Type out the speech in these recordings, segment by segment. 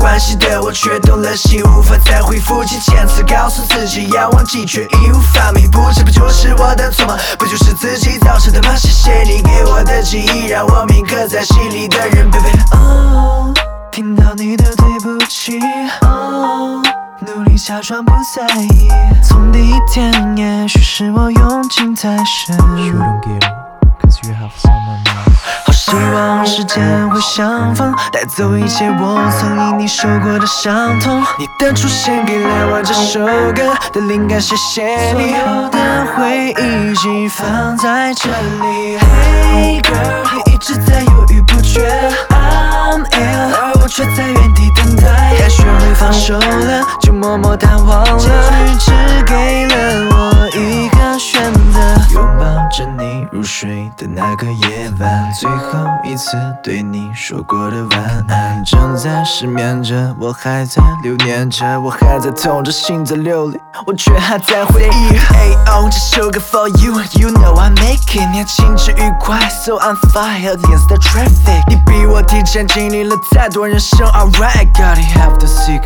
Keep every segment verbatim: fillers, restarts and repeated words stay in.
关系的我却动了心，无法再恢复几千次告诉自己要忘记，却义无反顾。不这不就是我的错吗？不就是自己造成的吗？谢谢你给我的记忆，让我铭刻在心里的人 ，baby。哦，听到你的对不起，哦，努力假装不在意。从第一天，也许是我用尽太深。 You don't get it, cause you have someone else. 好希望时间会相逢，带走一切我曾因你受过的伤痛。你的出现给了我这首歌的灵感，谢谢你。所有的回忆寄放在这里。Hey girl， 你一直在犹豫不决 ，I'm ill， 而我却在原地等待。该学会放手了，就默默淡忘了。结局只给了我一个选择，拥抱着你入睡的那个夜晚，最后一次对你说过的晚安。正在失眠着，我还在留念着，我还在痛着，心在流泪，我却还在回忆。Hey oh， 这首歌 for you，you know I make it， 年轻之愉快 ，so I'm fire against the traffic。你比我提前经历了太多人生 ，alright，gotta have to say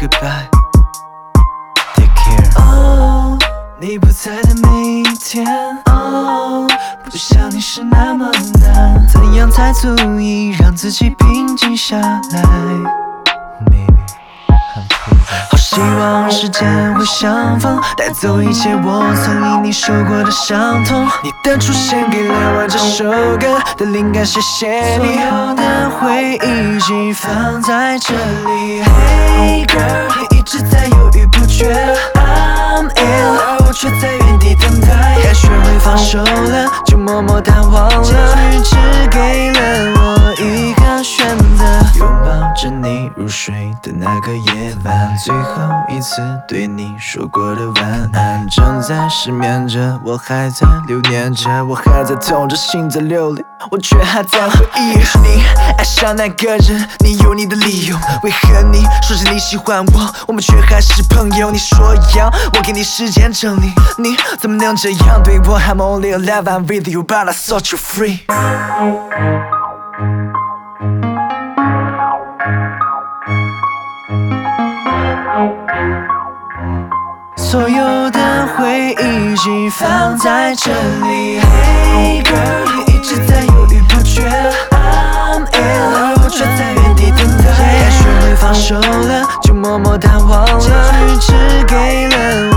goodbye。Take care。Oh， 你不在的每一天。Oh， 不想你是那么难，怎样才足以让自己平静下来 Maybe I'm crazy. 好希望时间会相逢，带走一切我曾因你受过的伤痛。你的出现给了我这首歌的灵感，谢谢你。所有的回忆寄放在这里。Hey girl， 你一直在犹豫不决 ，I'm ill， 而我却在原地等待。该学会放手了，就默默淡忘了。结局只给了我一个选择，拥抱着你入睡的那个夜晚，最后一次对你说过的晚安。正在失眠着，我还在留念着，我还在痛着，心在流泪，我却还在回忆。你爱上那个人，你有你的理由，为何你说着你喜欢我，我们却还是朋友？你说要我给你时间整理，你怎么能这样对我 ？I'm only alive, I'm with you, but I set you free。所有的回忆寄放在这里。Hey girl， 你一直在犹豫不决 ，I'm ill， 而我却在原地等待。该学会放手了，就默默淡忘了。结局只给了